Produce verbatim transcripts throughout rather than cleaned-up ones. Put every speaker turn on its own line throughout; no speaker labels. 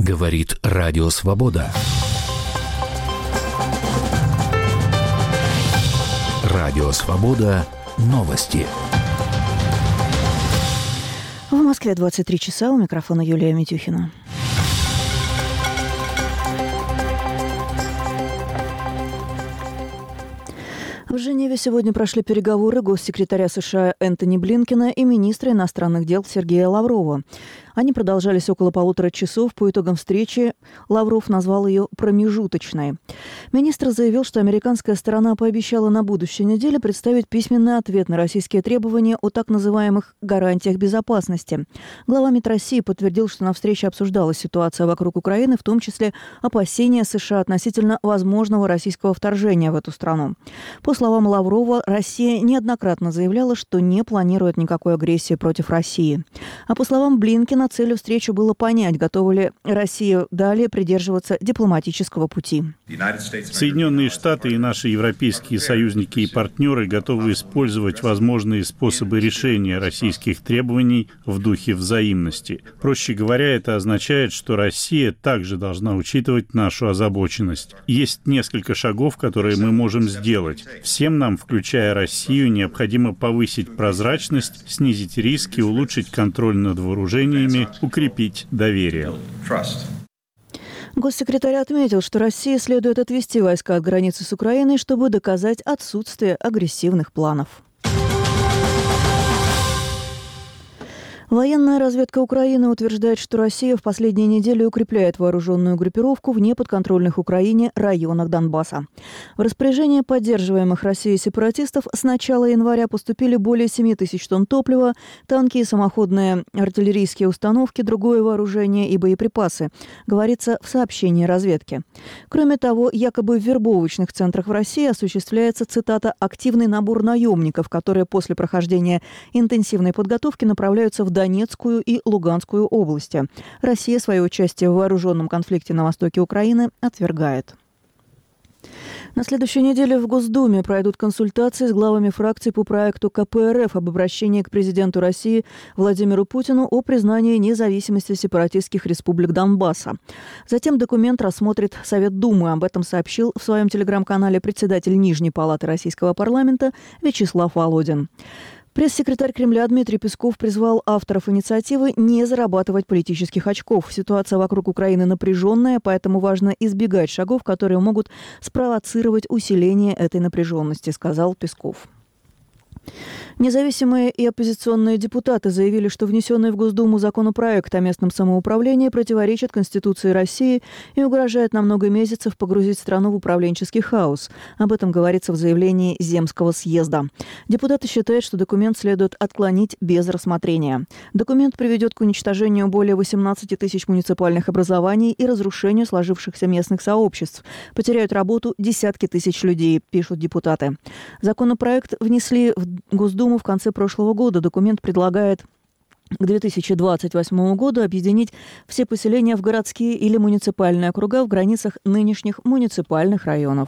Говорит Радио Свобода. Радио Свобода. Новости.
В Москве двадцать три часа. У микрофона Юлия Митюхина. В Женеве сегодня прошли переговоры госсекретаря США Энтони Блинкена и министра иностранных дел Сергея Лаврова. Они продолжались около полутора часов. По итогам встречи Лавров назвал ее промежуточной. Министр заявил, что американская сторона пообещала на будущей неделе представить письменный ответ на российские требования о так называемых гарантиях безопасности. Глава МИД России подтвердил, что на встрече обсуждалась ситуация вокруг Украины, в том числе опасения США относительно возможного российского вторжения в эту страну. По словам Лаврова, Россия неоднократно заявляла, что не планирует никакой агрессии против России. А по словам Блинкена, целью встречи было понять, готова ли Россия далее придерживаться дипломатического пути.
Соединенные Штаты и наши европейские союзники и партнеры готовы использовать возможные способы решения российских требований в духе взаимности. Проще говоря, это означает, что Россия также должна учитывать нашу озабоченность. Есть несколько шагов, которые мы можем сделать. Всем нам, включая Россию, необходимо повысить прозрачность, снизить риски, улучшить контроль над вооружениями, укрепить доверие.
Госсекретарь отметил, что России следует отвести войска от границы с Украиной, чтобы доказать отсутствие агрессивных планов. Военная разведка Украины утверждает, что Россия в последние недели укрепляет вооруженную группировку в неподконтрольных Украине районах Донбасса. В распоряжение поддерживаемых Россией сепаратистов с начала января поступили более семи тысяч тонн топлива, танки и самоходные артиллерийские установки, другое вооружение и боеприпасы, говорится в сообщении разведки. Кроме того, якобы в вербовочных центрах в России осуществляется, цитата, «активный набор наемников, которые после прохождения интенсивной подготовки направляются в Донецкую и Луганскую области». Россия свое участие в вооруженном конфликте на востоке Украины отвергает. На следующей неделе в Госдуме пройдут консультации с главами фракций по проекту ка пэ эр эф об обращении к президенту России Владимиру Путину о признании независимости сепаратистских республик Донбасса. Затем документ рассмотрит Совет Думы. Об этом сообщил в своем телеграм-канале председатель Нижней палаты российского парламента Вячеслав Володин. Пресс-секретарь Кремля Дмитрий Песков призвал авторов инициативы не зарабатывать политических очков. Ситуация вокруг Украины напряженная, поэтому важно избегать шагов, которые могут спровоцировать усиление этой напряженности, сказал Песков. Независимые и оппозиционные депутаты заявили, что внесенный в Госдуму законопроект о местном самоуправлении противоречит Конституции России и угрожает на много месяцев погрузить страну в управленческий хаос. Об этом говорится в заявлении Земского съезда. Депутаты считают, что документ следует отклонить без рассмотрения. Документ приведет к уничтожению более восемнадцати тысяч муниципальных образований и разрушению сложившихся местных сообществ. Потеряют работу десятки тысяч людей, пишут депутаты. Законопроект внесли в Госдуму в конце прошлого года. Документ предлагает к две тысячи двадцать восьмому году объединить все поселения в городские или муниципальные округа в границах нынешних муниципальных районов.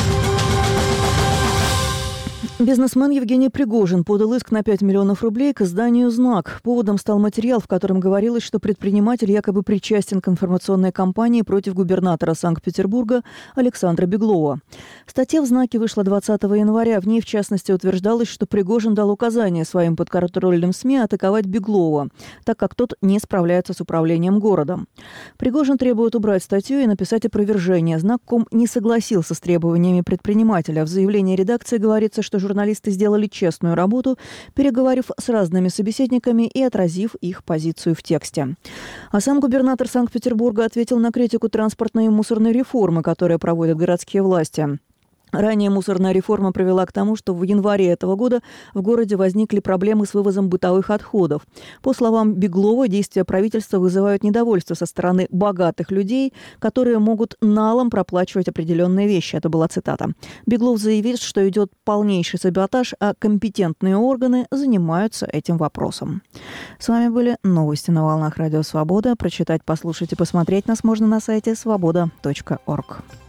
Бизнесмен Евгений Пригожин подал иск на пять миллионов рублей к изданию «Знак». Поводом стал материал, в котором говорилось, что предприниматель якобы причастен к информационной кампании против губернатора Санкт-Петербурга Александра Беглова. Статья в «Знаке» вышла двадцатого января. В ней, в частности, утверждалось, что Пригожин дал указание своим подконтрольным СМИ атаковать Беглова, так как тот не справляется с управлением городом. Пригожин требует убрать статью и написать опровержение. «Знак.ком» не согласился с требованиями предпринимателя. В заявлении редакции говорится, что журналисты сделали честную работу, переговорив с разными собеседниками и отразив их позицию в тексте. А сам губернатор Санкт-Петербурга ответил на критику транспортной и мусорной реформы, которую проводят городские власти. Ранее мусорная реформа привела к тому, что в январе этого года в городе возникли проблемы с вывозом бытовых отходов. По словам Беглова, действия правительства вызывают недовольство со стороны богатых людей, которые могут налом проплачивать определенные вещи. Это была цитата. Беглов заявил, что идет полнейший саботаж, а компетентные органы занимаются этим вопросом. С вами были новости на волнах Радио Свобода. Прочитать, послушать и посмотреть нас можно на сайте свобода точка орг.